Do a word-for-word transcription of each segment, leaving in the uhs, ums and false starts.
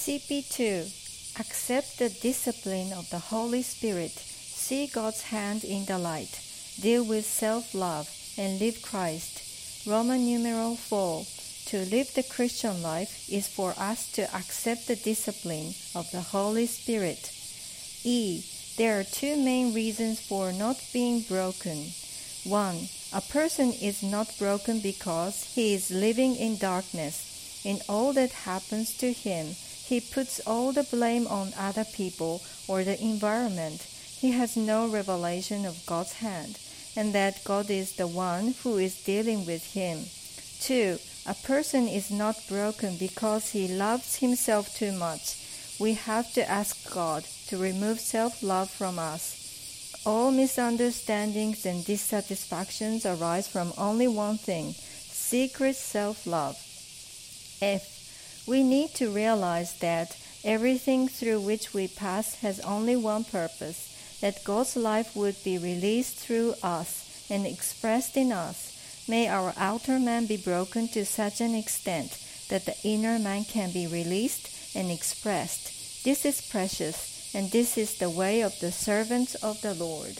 C P two. Accept the discipline of the Holy Spirit. See God's hand in the light. Deal with self-love and live Christ. Roman numeral four. To live the Christian life is for us to accept the discipline of the Holy Spirit. E. There are two main reasons for not being broken. One. A person is not broken because he is living in darkness. In all that happens to him, he puts all the blame on other people or the environment. He has no revelation of God's hand, and that God is the one who is dealing with him. Two. A person is not broken because he loves himself too much. We have to ask God to remove self-love from us. All misunderstandings and dissatisfactions arise from only one thing, secret self-love. F. We need to realize that everything through which we pass has only one purpose, that God's life would be released through us and expressed in us. May our outer man be broken to such an extent that the inner man can be released and expressed. This is precious, and this is the way of the servants of the Lord.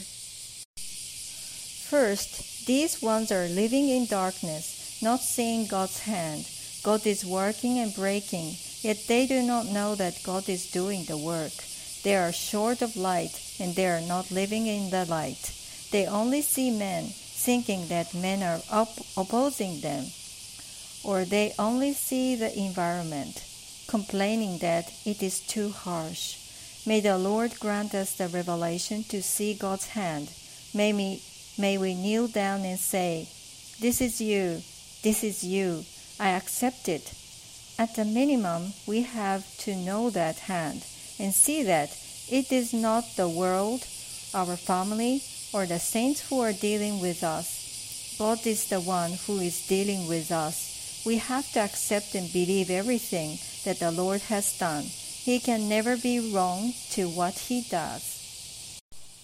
First, these ones are living in darkness, not seeing God's hand. God is working and breaking, yet they do not know that God is doing the work. They are short of light, and they are not living in the light. They only see men, thinking that men are op- opposing them, or they only see the environment, complaining that it is too harsh. May the Lord grant us the revelation to see God's hand. May we, may we kneel down and say, "This is you, this is you, I accept it." At the minimum, we have to know that hand and see that it is not the world, our family, or the saints who are dealing with us. God is the one who is dealing with us. We have to accept and believe everything that the Lord has done. He can never be wrong to what he does.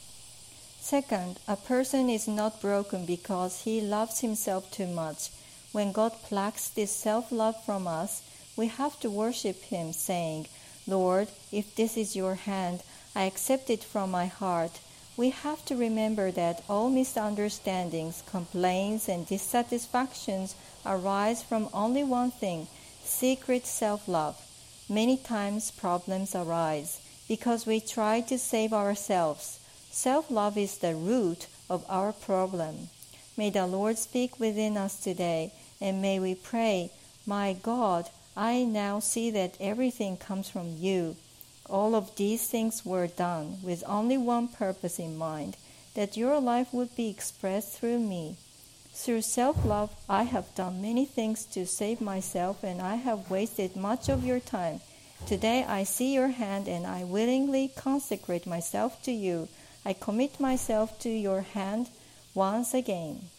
Second, a person is not broken because he loves himself too much. When God plucks this self-love from us, we have to worship him, saying, "Lord, if this is your hand, I accept it from my heart." We have to remember that all misunderstandings, complaints, and dissatisfactions arise from only one thing, secret self-love. Many times problems arise because we try to save ourselves. Self-love is the root of our problem. May the Lord speak within us today, and may we pray, "My God, I now see that everything comes from you." All of these things were done with only one purpose in mind, that your life would be expressed through me. Through self-love, I have done many things to save myself, and I have wasted much of your time. Today I see your hand, and I willingly consecrate myself to you. I commit myself to your hand once again.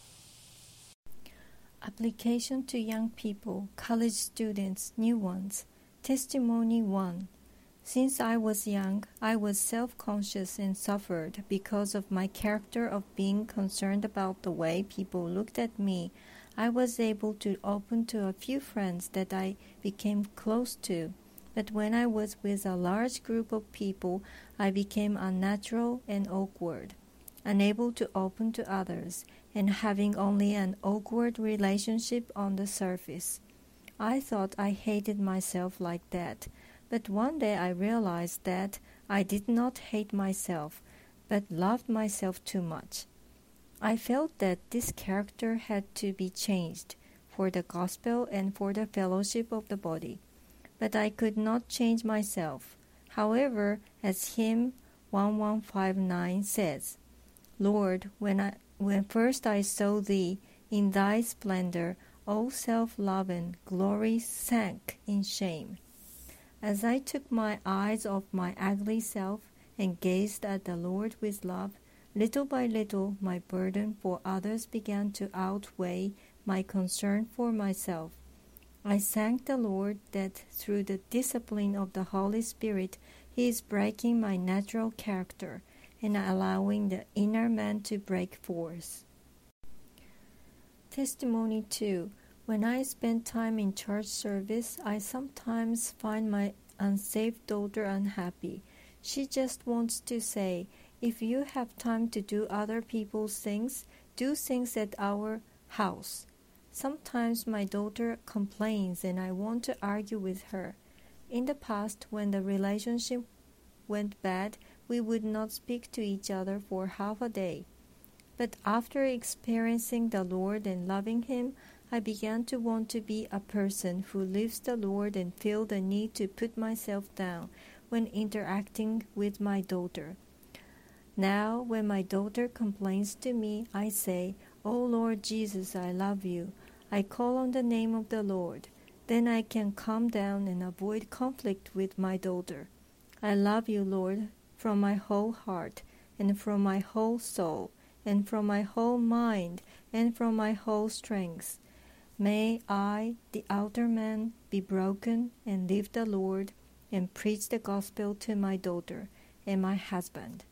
Application to young people, college students, new ones. Testimony one. Since I was young, I was self-conscious and suffered because of my character of being concerned about the way people looked at me. I was able to open to a few friends that I became close to. But when I was with a large group of people, I became unnatural and awkward, unable to open to others, and having only an awkward relationship on the surface. I thought I hated myself like that. But one day I realized that I did not hate myself, but loved myself too much. I felt that this character had to be changed for the gospel and for the fellowship of the body. But I could not change myself. However, as hymn one one five nine says, "Lord, when I when first I saw thee in thy splendor, all self-love and glory sank in shame." As I took my eyes off my ugly self and gazed at the Lord with love, little by little my burden for others began to outweigh my concern for myself. I thank the Lord that through the discipline of the Holy Spirit, He is breaking my natural character and allowing the inner man to break forth. Testimony two. When I spend time in church service, I sometimes find my unsaved daughter unhappy. She just wants to say, if you have time to do other people's things, do things at our house. Sometimes my daughter complains and I want to argue with her. In the past, when the relationship went bad, we would not speak to each other for half a day. But after experiencing the Lord and loving Him, I began to want to be a person who lives the Lord and feel the need to put myself down when interacting with my daughter. Now, when my daughter complains to me, I say, "Oh Lord Jesus, I love you." I call on the name of the Lord. Then I can calm down and avoid conflict with my daughter. I love you, Lord, from my whole heart, and from my whole soul, and from my whole mind, and from my whole strength. May I, the outer man, be broken and live the Lord, and preach the gospel to my daughter and my husband.